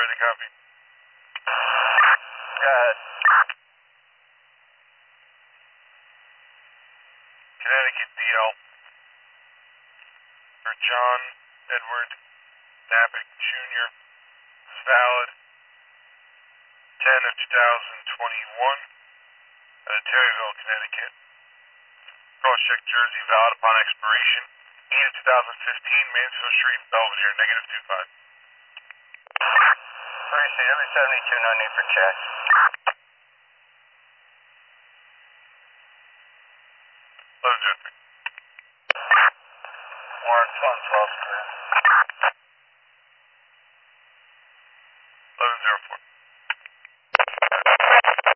ready to copy. Go ahead. Connecticut DL. For John Edward Napick Jr. is valid 10 of 2021 out of Terryville, Connecticut. Cross-check jersey valid upon expiration 8 of 2015, Mansfield Street, Belvedere, -25. 3CW72, no need for check. Let's do it. Lawrence 112, clear.